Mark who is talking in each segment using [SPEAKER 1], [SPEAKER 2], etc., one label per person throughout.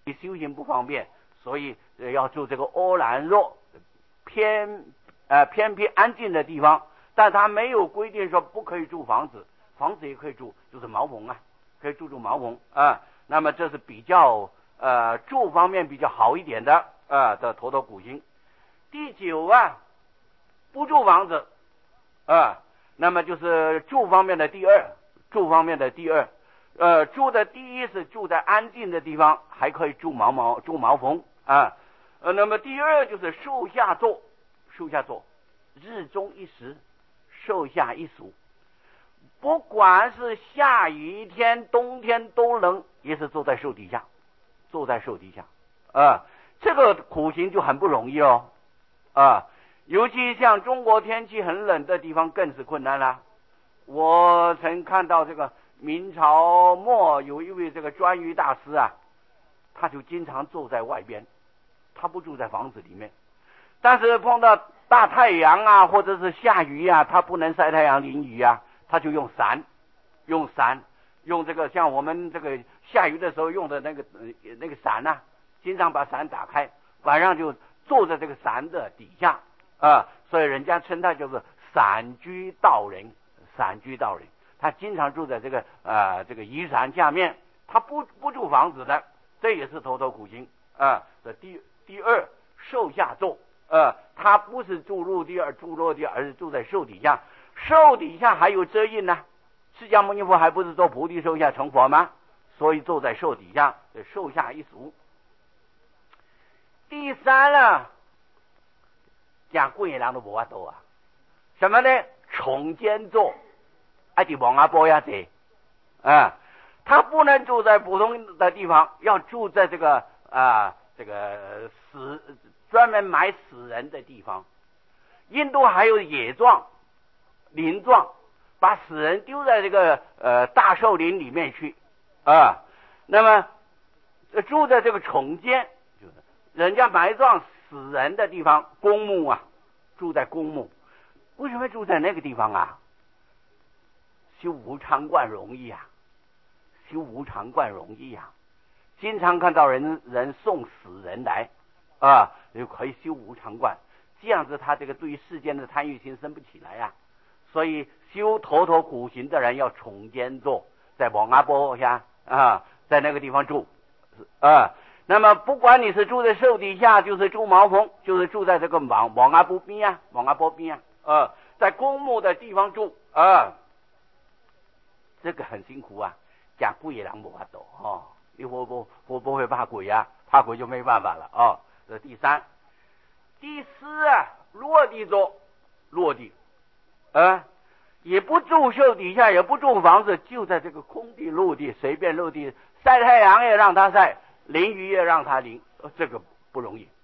[SPEAKER 1] 修行不方便，所以要住这个阿兰若偏僻安静的地方，但他没有规定说不可以住房子，房子也可以住，就是茅棚啊，可以住茅棚啊。那么这是比较住方面比较好一点的的陀罗古行。第九啊，不住房子那么就是住方面的第二，住的第一是住在安静的地方，还可以住茅棚那么第二就是树下坐，日中一时，树下一宿，不管是下雨天冬天都能，也是坐在树底下这个苦行就很不容易尤其像中国天气很冷的地方更是困难了。我曾看到这个明朝末有一位这个专瑜大师他就经常坐在外边，他不住在房子里面，但是碰到大太阳或者是下雨他不能晒太阳淋雨他就用伞，用这个像我们这个下雨的时候用的那个伞经常把伞打开，晚上就坐在这个伞的底下所以人家称他就是伞居道人，他经常住在这个雨伞下面，他不住房子的，这也是陀罗苦行这第二树下坐他不是住陆地住落地，而是住在树底下，树底下还有遮荫呢。释迦牟尼佛还不是做菩提树下成佛吗？所以坐在树底下，树下一宿。第三呢，讲贵人都无法度什么呢？重间坐在王阿波呀他不能住在普通的地方，要住在这个专门埋死人的地方。印度还有野葬、林葬，把死人丢在这个大树林里面去那么住在这个重间，就是人家埋葬死人的地方，公墓住在公墓。为什么住在那个地方修无常观容易经常看到人送死人来就可以修无常观，这样子他这个对于世间的贪欲心生不起来所以修陀罗苦行的人要重间坐，在王阿波下在那个地方住那么不管你是住在树底下，就是住茅棚，就是住在这个王阿波边在公墓的地方住这个很辛苦讲鬼也人无法度你会不会怕鬼怕鬼就没办法了这第三。第四落地坐，也不住树底下，也不住房子，就在这个空地陆地随便陆地，晒太阳也让他晒，淋雨也让他淋这个不容易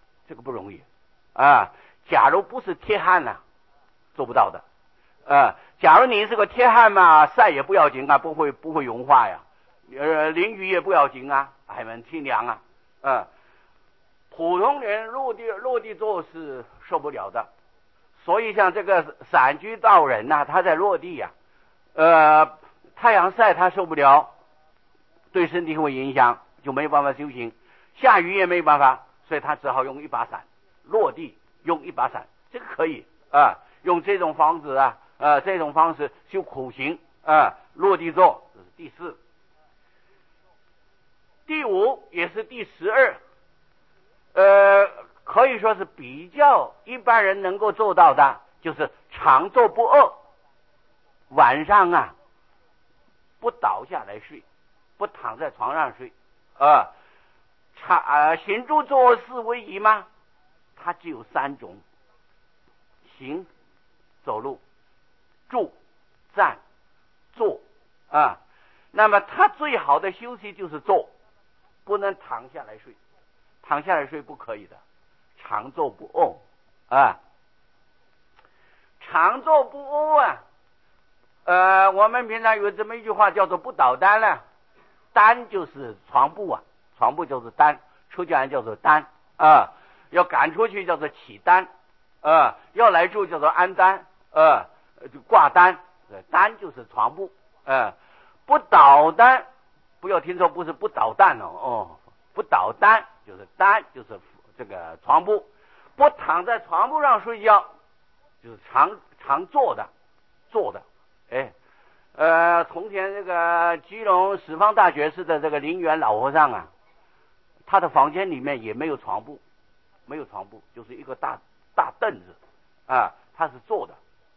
[SPEAKER 1] 假如不是铁汉做不到的假如你是个铁汉晒也不要紧不会融化淋雨也不要紧还蛮清凉普通人落地坐是受不了的，所以像这个散居道人他在落地太阳晒他受不了，对身体会影响，就没办法修行，下雨也没办法，所以他只好用一把伞，落地用一把伞，这个可以用这种方式这种方式修苦行落地坐，这是第四。第五也是第12可以说是比较一般人能够做到的，就是常坐不饿，晚上不倒下来睡，不躺在床上睡行住坐四为宜吗？它只有3种，行、走路、住、站、坐那么它最好的休息就是坐，不能躺下来睡，躺下来睡不可以的，常坐不卧常坐不卧我们平常有这么一句话叫做不倒单单就是床铺床铺就是单，出家人叫做单要赶出去叫做起单要来住叫做安单就挂单，单就是床铺不倒单，不要听错，不是不捣蛋不倒单就是这个床铺，不躺在床铺上睡觉，就是常坐的。从前这个基隆十方大觉寺的这个灵源老和尚啊，他的房间里面也没有床铺，就是一个大凳子啊，他是坐的。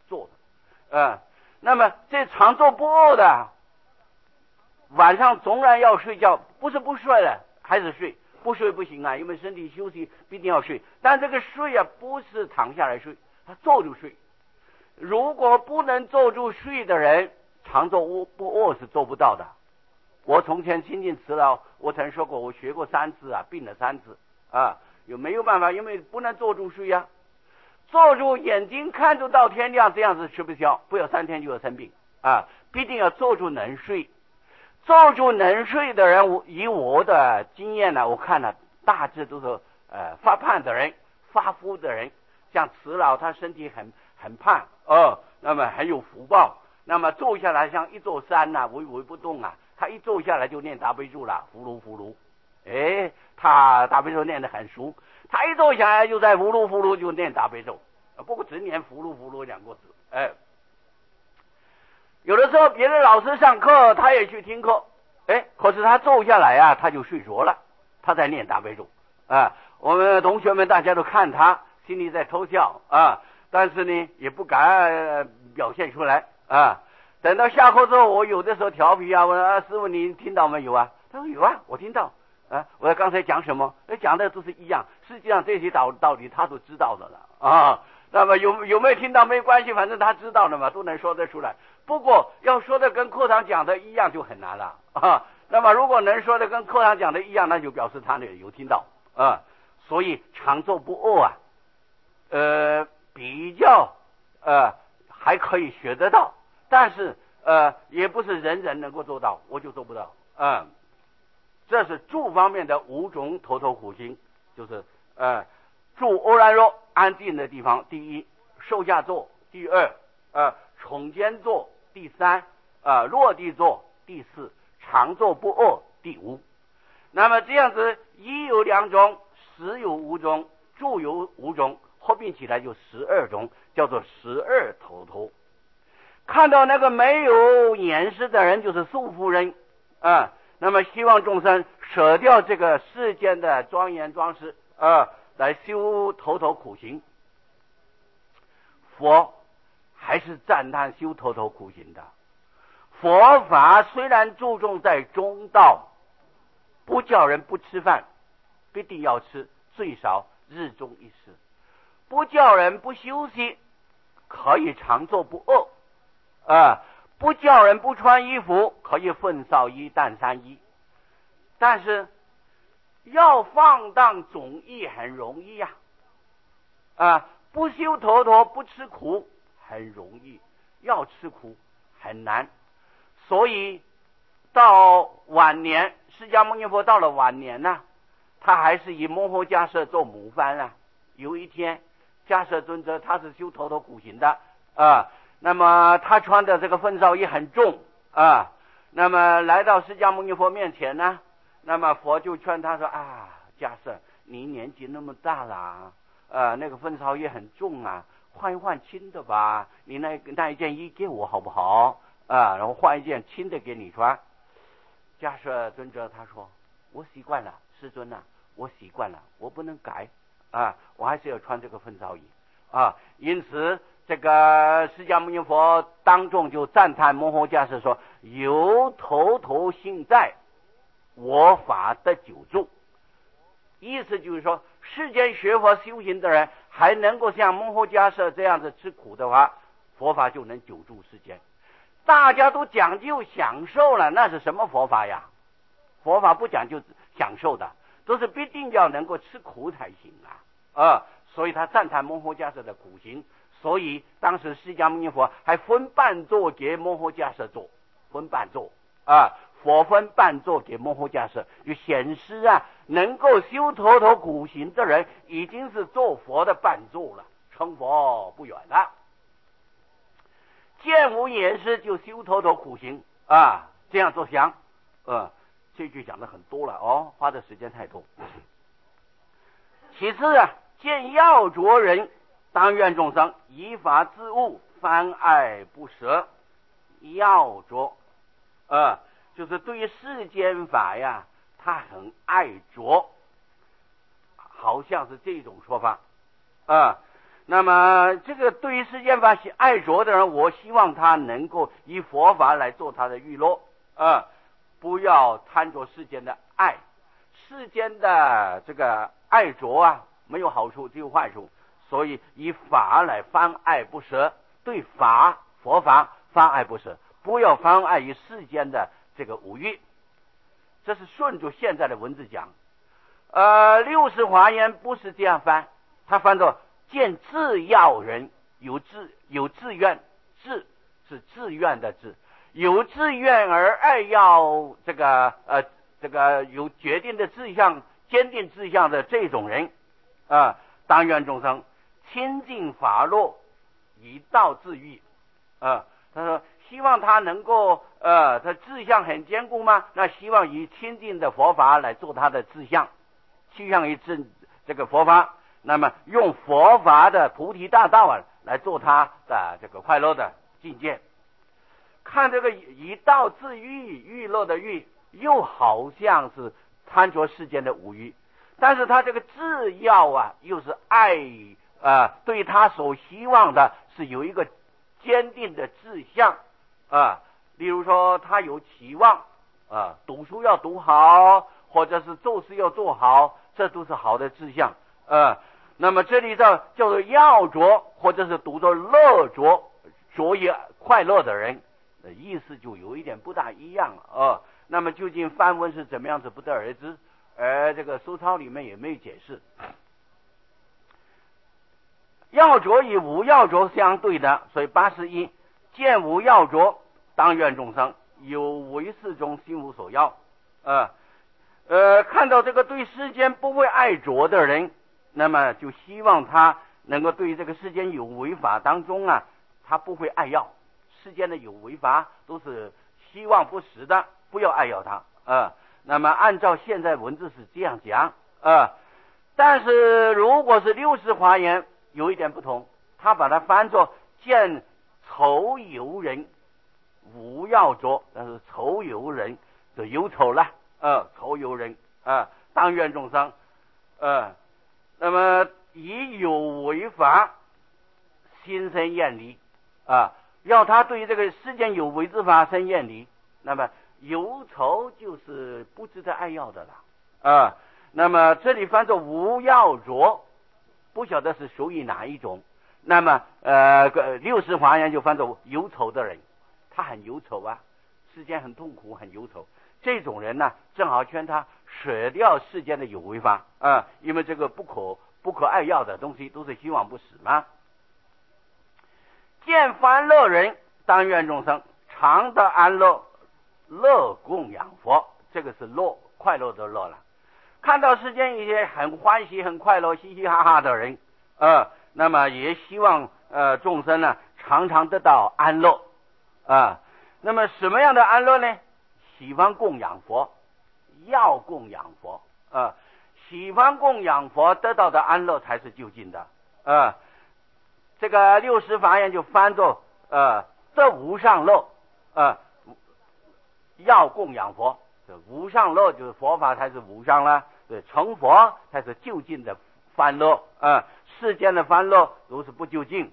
[SPEAKER 1] 那么这常坐不饿的，晚上总然要睡觉，不是不睡了，还是睡，不睡不行啊，因为身体休息必定要睡。但这个睡啊，不是躺下来睡，他坐住睡。如果不能坐住睡的人，常坐不饿是做不到的。我从前亲近慈老，我曾说过，我学过3次啊，病了3次啊，有没有办法？因为不能坐住睡啊，坐住眼睛看着到天亮，这样子吃不消，不要3天就要生病啊，必定要坐住能睡。坐住能睡的人，以我的经验呢，我看了大致都是发胖的人、发福的人，像慈老他身体很胖那么很有福报，那么坐下来像一座山呐，巍巍不动啊。他一坐下来就念大悲咒了，呼噜，他大悲咒念得很熟，他一坐下来就在呼噜就念大悲咒，不过只念呼噜2个字。有的时候别的老师上课，他也去听课，可是他坐下来啊，他就睡着了，他在念大悲咒啊。我们同学们大家都看他，心里在偷笑啊，但是呢也不敢表现出来啊。等到下课之后，我有的时候调皮啊，我说师傅你听到没有啊？他说有啊，我听到啊。我说刚才讲什么？讲的都是一样，实际上这些道理他都知道的了啊。那么有没有听到没关系，反正他知道的嘛，都能说得出来。不过要说的跟课堂讲的一样就很难了啊。那么如果能说的跟课堂讲的一样，那就表示他有听到啊。所以常坐不饿啊，比较还可以学得到，但是也不是人人能够做到，我就做不到。这是住方面的5种头头苦行，就是住欧然若安静的地方，第一；受下坐，第2；耸肩坐，第3；落地坐，第4；常坐不饿，第5。那么这样子，衣有2种，食有5种，住有5种，合并起来就12种，叫做12头头。看到那个没有掩饰的人，就是宿夫人那么希望众生舍掉这个世间的庄严装饰来修头头苦行。佛还是赞叹修头头苦行的。佛法虽然注重在中道，不叫人不吃饭，必定要吃，最少日中1食；不叫人不休息，可以常坐不饿不叫人不穿衣服，可以粪扫衣淡三衣。但是要放荡总义很容易不修头头不吃苦很容易，要吃苦很难。所以到晚年，释迦牟尼佛到了晚年他还是以摩诃迦叶做母番有一天，迦叶尊者他是修头头苦行的那么他穿的这个粪扫衣很重那么来到释迦牟尼佛面前那么佛就劝他说迦叶你年纪那么大了那个粪扫衣很重换一换轻的吧，你那一件衣给我好不好然后换一件轻的给你穿。迦叶尊者他说我习惯了，世尊我习惯了，我不能改我还是要穿这个粪扫衣因此这个释迦牟尼佛当众就赞叹摩诃迦叶说，有头头心在，我法得久住。意思就是说，世间学佛修行的人还能够像摩诃迦叶这样子吃苦的话，佛法就能久住世间。大家都讲究享受了，那是什么佛法呀？佛法不讲究享受的，都是必定要能够吃苦才行所以他赞叹摩诃迦叶的苦行。所以当时释迦牟尼佛还分半座给摩诃迦叶做，分半座佛分半座给摩诃迦叶，就显示能够修头头苦行的人已经是做佛的半座了，成佛不远了。见无掩饰就修头头苦行这样做想这句讲的很多了哦，花的时间太多。其次啊，见要着人，当愿众生依法自悟，翻爱不舍。要着就是对世间法呀，他很爱着，好像是这种说法那么这个对于世间法爱着的人，我希望他能够以佛法来做他的娱乐不要贪着世间的爱。世间的这个爱着啊，没有好处，只有坏处，所以以法来翻爱不舍，对佛法翻爱不舍，不要翻爱于世间的这个五欲。这是顺着现在的文字讲。六十华严不是这样翻，他翻作见自要人，有自愿，自是自愿的自，有自愿而爱要这个有决定的志向、坚定志向的这种人当愿众生亲近法乐，以道自欲他说希望他能够他志向很坚固吗？那希望以亲近的佛法来做他的志向，趋向于这个佛法，那么用佛法的菩提大道来做他的这个快乐的境界。看这个以道自欲，欲乐的欲，又好像是贪着世间的五欲，但是他这个自要又是爱对他所希望的是有一个坚定的志向例如说他有期望读书要读好，或者是做事要做好，这都是好的志向那么这里叫做要着，或者是读着乐着也快乐的人，意思就有一点不大一样那么究竟梵文是怎么样子不得而知，而这个书抄里面也没有解释。要着与无要着相对的，所以81见无要着，当愿众生有为事中心无所要看到这个对世间不会爱着的人，那么就希望他能够对这个世间有为法当中他不会爱要。世间的有为法都是希望不实的，不要爱要它那么按照现在文字是这样讲但是如果是六十华严有一点不同，他把它翻作见愁忧人无要着，但是愁忧人就忧愁了愁忧人当愿众生那么以有为法心生厌离要他对这个世间有为之法生厌离，那么忧愁就是不值得爱要的了那么这里翻作无要着，不晓得是属于哪一种。那么六十华严就翻作忧愁的人，他很忧愁世间很痛苦，很忧愁，这种人呢正好劝他舍掉世间的有为法因为这个不可爱要的东西都是希望不死嘛。见欢乐人，当愿众生常得安乐，乐供养佛，这个是乐，快乐的乐了。看到世间一些很欢喜很快乐嘻嘻哈哈的人那么也希望众生呢常常得到安乐那么什么样的安乐呢？喜欢供养佛，要供养佛喜欢供养佛得到的安乐才是究竟的这个六十法愿就翻作得无上乐要供养佛，无上乐就是佛法才是无上了，对，成佛才是究竟的欢乐世间的欢乐都是不究竟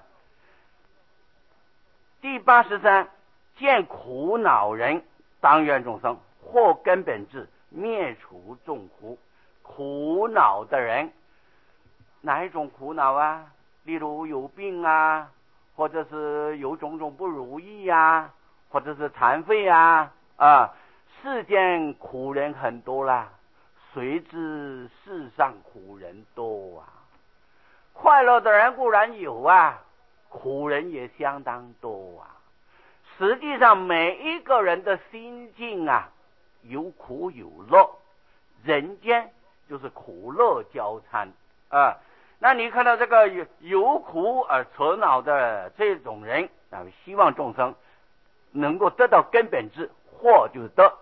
[SPEAKER 1] 第83见苦恼人，当愿众生获根本智，灭除众苦。苦恼的人，哪一种苦恼例如有病或者是有种种不如意或者是残废世间苦人很多啦，谁知世上苦人多快乐的人固然有苦人也相当多实际上每一个人的心境有苦有乐，人间就是苦乐交参那你看到这个有苦而扯恼的这种人希望众生能够得到根本智，或就是得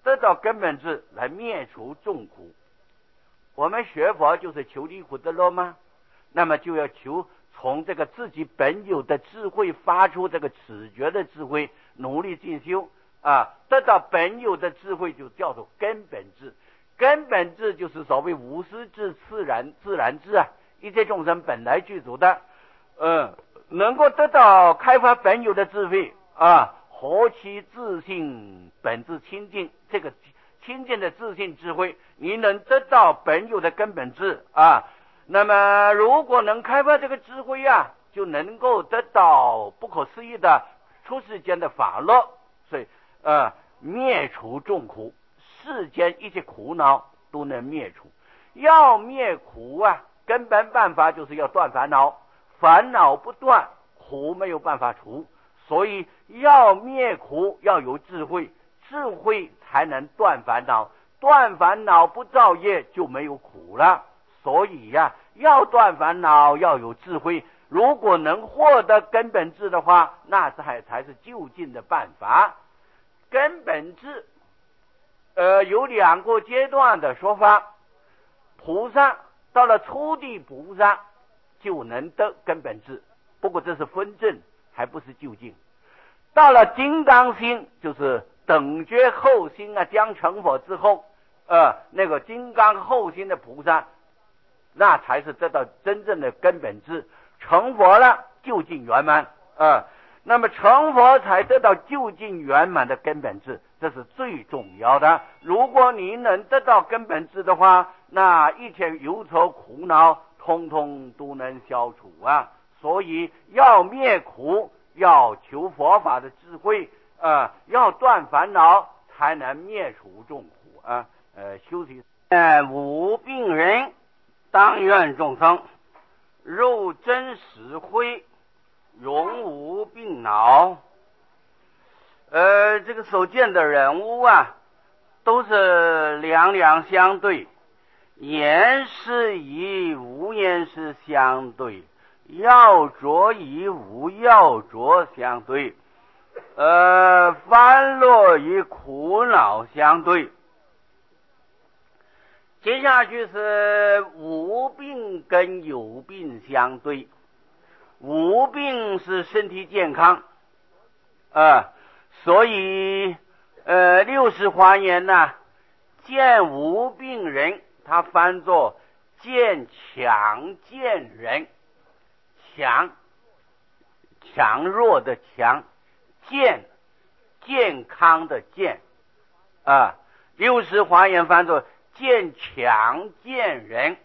[SPEAKER 1] 得到根本智，来灭除众苦。我们学佛就是求离苦得乐吗？那么就要求从这个自己本有的智慧发出这个此觉的智慧，努力进修啊，得到本有的智慧就叫做根本智。根本智就是所谓无私智、自然智啊，一切众生本来具足的，能够得到开发本有的智慧啊，何其自信本自清净，这个清净的自信智慧，你能得到本有的根本智啊。那么如果能开发这个智慧啊，就能够得到不可思议的出世间的法乐，所以灭除众苦，世间一切苦恼都能灭除。要灭苦啊，根本办法就是要断烦恼，烦恼不断，苦没有办法除。所以要灭苦要有智慧，智慧才能断烦恼，断烦恼不造业就没有苦了。所以要断烦恼要有智慧，如果能获得根本智的话，那才是究竟的办法。根本智有两个阶段的说法。菩萨到了初地菩萨就能得根本智，不过这是分证，还不是究竟。到了金刚心，就是等觉后心将成佛之后，那个金刚后心的菩萨，那才是得到真正的根本智，成佛了究竟圆满那么成佛才得到究竟圆满的根本智，这是最重要的。如果你能得到根本智的话，那一切忧愁苦恼通通都能消除所以要灭苦，要求佛法的智慧要断烦恼，才能灭除众苦休息。无病人当愿众生入真实慧，永无病恼。这个所见的人物都是两两相对，言是与无言是相对，要着与无要着相对，欢乐与苦恼相对。接下去是无病跟有病相对。无病是身体健康所以六十华严见无病人，他翻作见强健人，强弱的强，健康的健六十华严翻作见强健人。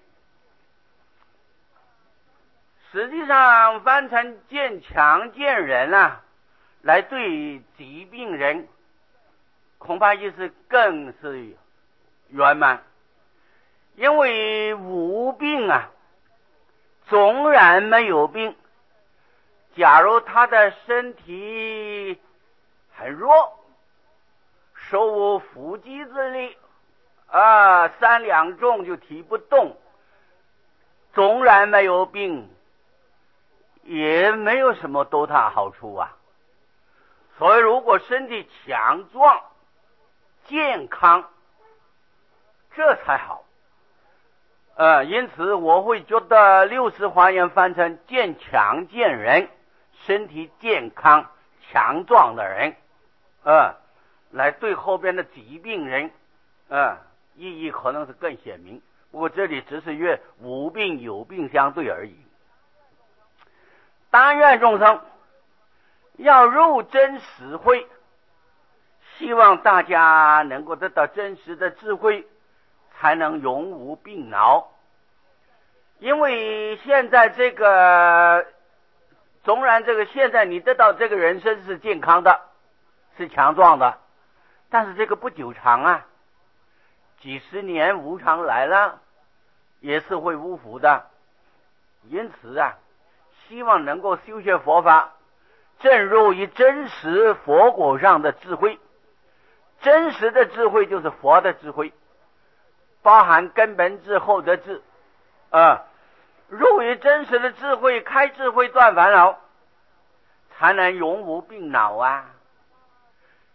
[SPEAKER 1] 实际上翻成见强健人来对疾病人，恐怕意思更是圆满。因为无病纵然没有病，假如他的身体很弱，手无缚鸡之力3两重就提不动，纵然没有病，也没有什么多大好处所以如果身体强壮健康，这才好因此我会觉得六十华严翻成见强健人，身体健康强壮的人来对后边的疾病人意义可能是更显明。不过这里只是约无病有病相对而已。当愿众生要入真实慧，希望大家能够得到真实的智慧，才能永无病恼。因为现在这个纵然这个现在你得到这个人生是健康的，是强壮的，但是这个不久长几十年无常来了，也是会无福的。因此希望能够修学佛法，正入于真实佛果上的智慧。真实的智慧就是佛的智慧，包含根本智、后得智入于真实的智慧，开智慧断烦恼，才能永无病恼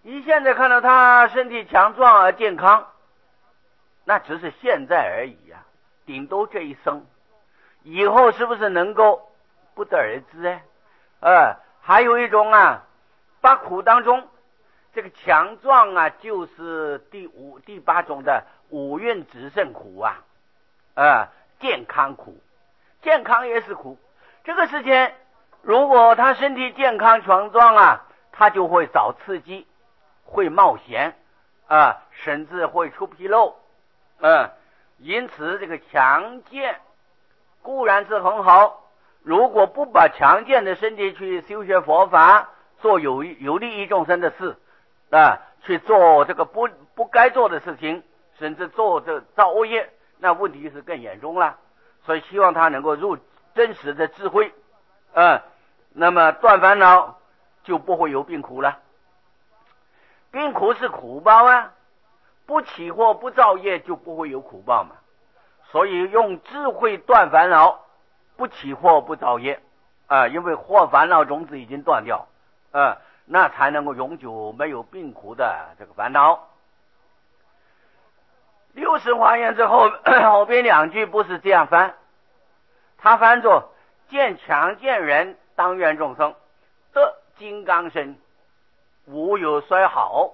[SPEAKER 1] 你现在看到他身体强壮而健康，那只是现在而已啊，顶多这一生，以后是不是能够不得而知还有一种啊，八苦当中，这个强壮啊，就是第八种的五蕴炽盛苦健康苦，健康也是苦。这个时间，如果他身体健康强壮啊，他就会找刺激，会冒险甚至会出纰漏因此这个强健固然是很好，如果不把强健的身体去修学佛法，做有利益众生的事去做这个不该做的事情，甚至做这造恶业，那问题是更严重了。所以希望他能够入真实的智慧那么断烦恼，就不会有病苦了。病苦是苦报不起惑不造业，就不会有苦报嘛。所以用智慧断烦恼，不起惑不造业因为惑烦恼种子已经断掉那才能够永久没有病苦的这个烦恼。60华严之后后边两句不是这样翻，他翻作见强健人当愿众生得金刚身，无有衰好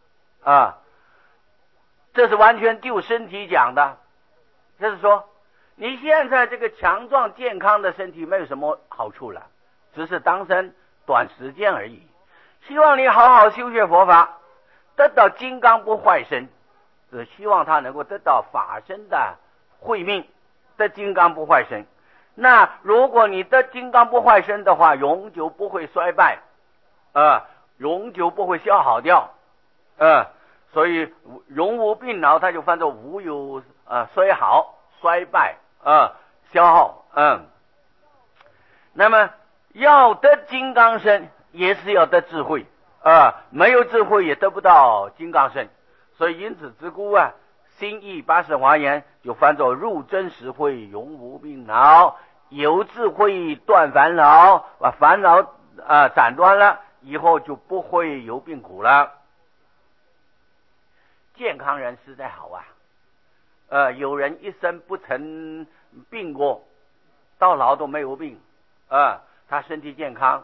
[SPEAKER 1] 这是完全就身体讲的。就是说你现在这个强壮健康的身体没有什么好处了，只是当生短时间而已。希望你好好修学佛法，得到金刚不坏身，只希望他能够得到法身的慧命，得金刚不坏身。那如果你得金刚不坏身的话，永久不会衰败永久不会消耗掉所以永无病恼，它就翻作无有衰耗衰败消耗那么要得金刚身，也是要得智慧没有智慧也得不到金刚身。所以因此之故心意80华严就翻作入真实慧，永无病恼，有智慧断烦恼，把烦恼斩断了以后，就不会有病苦了。健康人实在好有人一生不曾病过，到老都没有病他身体健康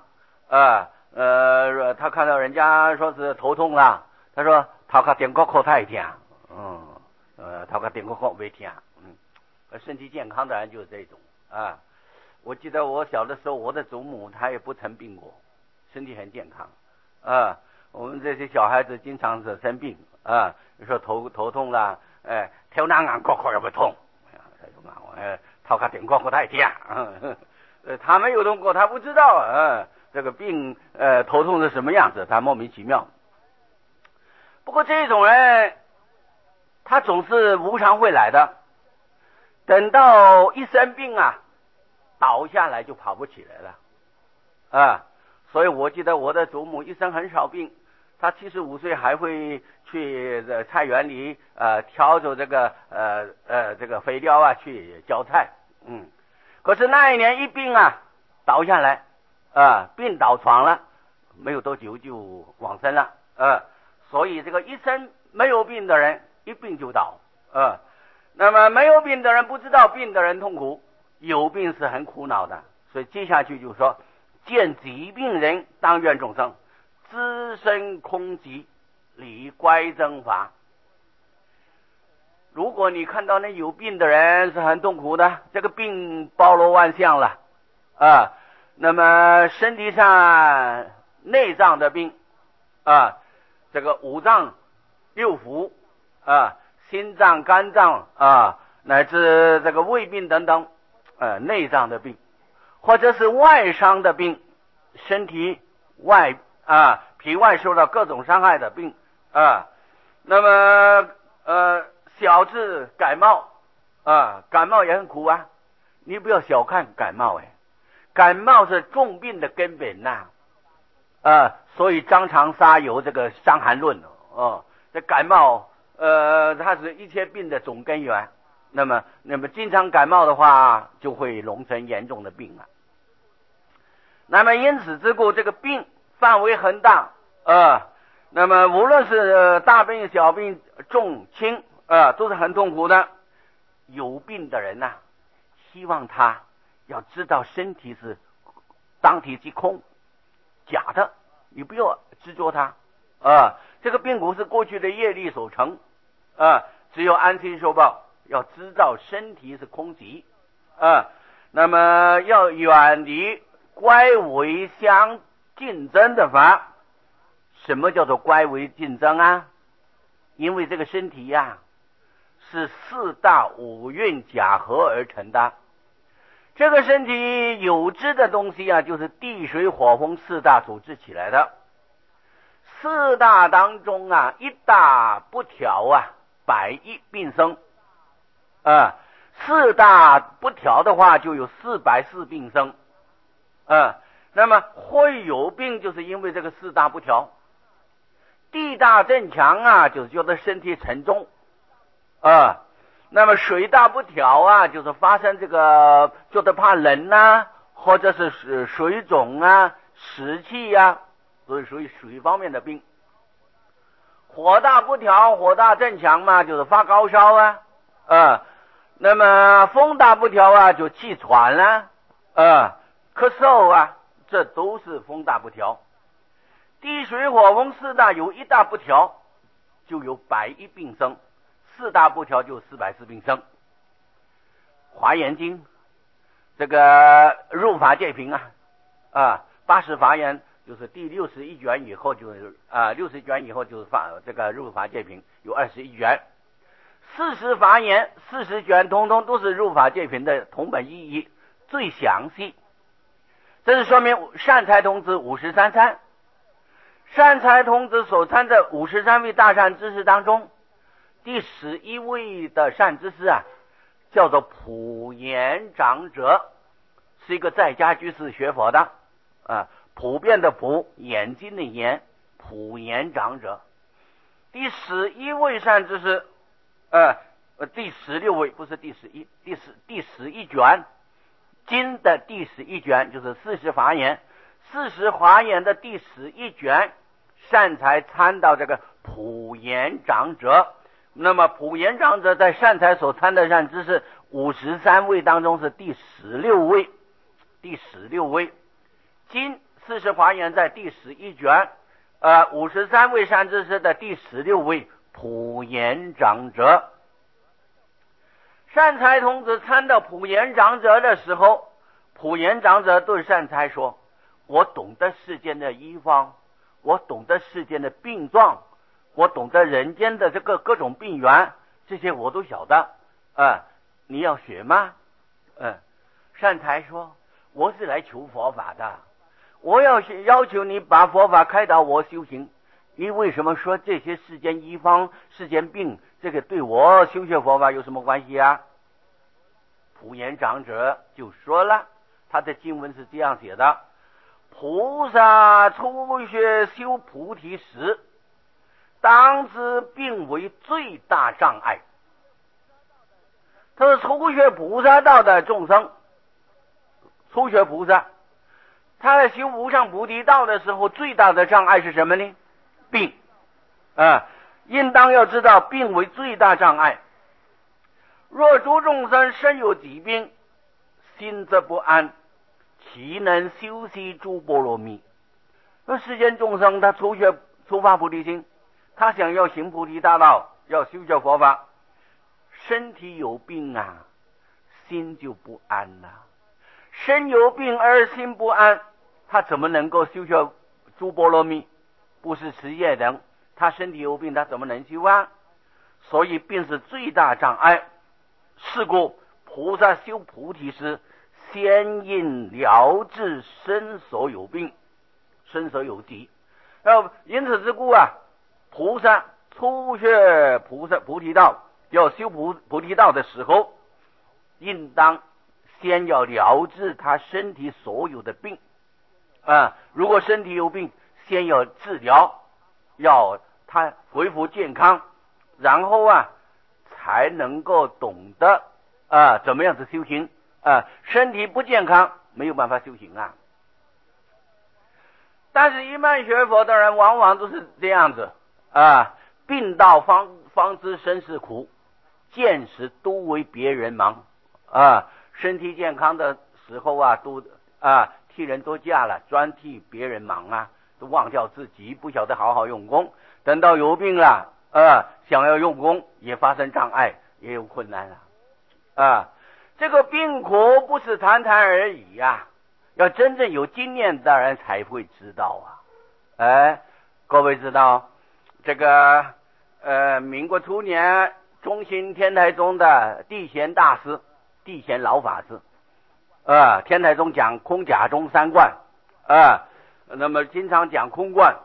[SPEAKER 1] 他看到人家说是头痛了，他说头壳点口太痛头壳点口没痛身体健康的人就是这种我记得我小的时候，我的祖母她也不曾病过，身体很健康我们这些小孩子经常是生病说头痛了跳那眼口也不痛头壳点口太痛他没有痛过，他不知道这个病头痛是什么样子，他莫名其妙。不过这种人他总是无常会来的，等到一生病倒下来就跑不起来了所以我记得我的祖母一生很少病，她75岁还会去菜园里挑着这个肥料去浇菜可是那一年一病倒下来病倒床了，没有多久就往生了所以这个一生没有病的人一病就倒那么没有病的人不知道病的人痛苦，有病是很苦恼的。所以接下去就说见疾病人当愿众生资身空寂理乖增法。如果你看到那有病的人是很痛苦的，这个病包罗万象了那么身体上内脏的病这个五脏六腑心脏肝脏乃至这个胃病等等内脏的病，或者是外伤的病，身体外皮外受到各种伤害的病那么小至感冒感冒也很苦你不要小看感冒感冒是重病的根本所以张长沙有这个伤寒论这感冒它是一切病的总根源，那么经常感冒的话就会弄成严重的病那么因此之故这个病范围很大那么无论是大病小病重轻都是很痛苦的。有病的人希望他要知道身体是当体即空，假的，你不要执着它这个病苦是过去的业力所成只有安心受报，要知道身体是空寂那么要远离乖违相竞争的法。什么叫做乖违竞争因为这个身体是四大五蕴假合而成的。这个身体有知的东西就是地水火风四大组织起来的。四大当中一大不调百亿并生四大不调的话就有440并生那么会有病就是因为这个四大不调。地大正强就是觉得身体沉重那么水大不调就是发生这个觉得怕冷或者是水肿湿气所以属于水方面的病。火大不调，火大正强就是发高烧那么风大不调就气喘咳嗽这都是风大不调。地水火风四大有一大不调，就有百亿并生，四大不调就440并生。华严经这个入法界品80法言就是第61卷以后就是60卷以后就是这个入法界品有21卷，40法言40卷通通都是入法界品的同本意义最详细。这是说明善财童子53参，善财童子所参的53位大善知识当中，第11位的善知识叫做普贤长者，是一个在家居士学佛的普遍的普，眼睛的眼，普贤长者。第11位善知识第16位不是第11，第11卷经的第11卷就是40法言，40法言的第11卷善财参到这个普贤长者。那么普贤长者在善财所参的善知识53位当中是第16位，第16位。经40法言在第11卷53位善知识的第16位普贤长者。善财童子参到普贤长者的时候，普贤长者对善财说，我懂得世间的医方，我懂得世间的病状，我懂得人间的这个各种病源，这些我都晓得你要学吗善财说，我是来求佛法的，我要求你把佛法开导我修行，你为什么说这些世间医方世间病，这个对我修学佛法有什么关系普贤长者就说了，他的经文是这样写的，菩萨初学修菩提时，当知病为最大障碍。他说初学菩萨道的众生，初学菩萨他在修无上菩提道的时候，最大的障碍是什么呢？病应当要知道病为最大障碍。若诸众生身有疾病，心则不安，其能修习诸波罗蜜？那世间众生他初发菩提心，他想要行菩提大道，要修学佛法，身体有病心就不安身有病而心不安，他怎么能够修学诸波罗蜜？不是持戒等，他身体有病，他怎么能修所以病是最大障碍。是故菩萨修菩提时，先应了知身所有病，身所有疾。因此之故菩萨初学菩提道，要修菩提道的时候，应当先要了知他身体所有的病如果身体有病，先要治疗，要他恢复健康，然后才能够懂得怎么样子修行身体不健康没有办法修行但是一般学佛的人往往都是这样子啊，病到方知身是苦，见时都为别人忙啊。身体健康的时候啊，都替人都嫁了，专替别人忙啊，都忘掉自己，不晓得好好用功。等到有病了想要用功也发生障碍，也有困难了这个病苦不是谈谈而已呀，要真正有经验的人才会知道各位知道这个民国初年中兴天台宗的地贤大师，地贤老法师天台宗讲空假中三观那么经常讲空观。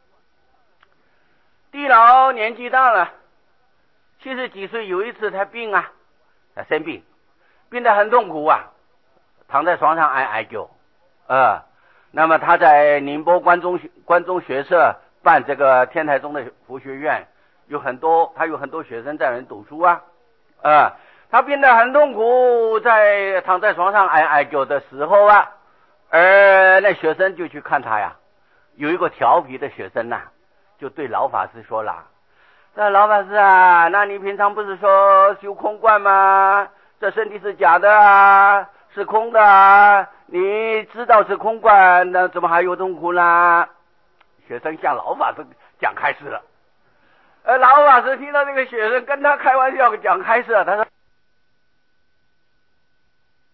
[SPEAKER 1] 地老年纪大了，70几岁，有一次他病他生病，病得很痛苦躺在床上哀叫那么他在宁波关中学社办这个天台宗的佛学院，他有很多学生在那读书他病得很痛苦，躺在床上哀叫的时候而那学生就去看他有一个调皮的学生就对老法师说了，这老法师那你平常不是说修空观吗？这身体是假的是空的你知道是空观，那怎么还有痛苦呢？学生向老法师讲开示了，老法师听到这个学生跟他开玩笑讲开示了，他说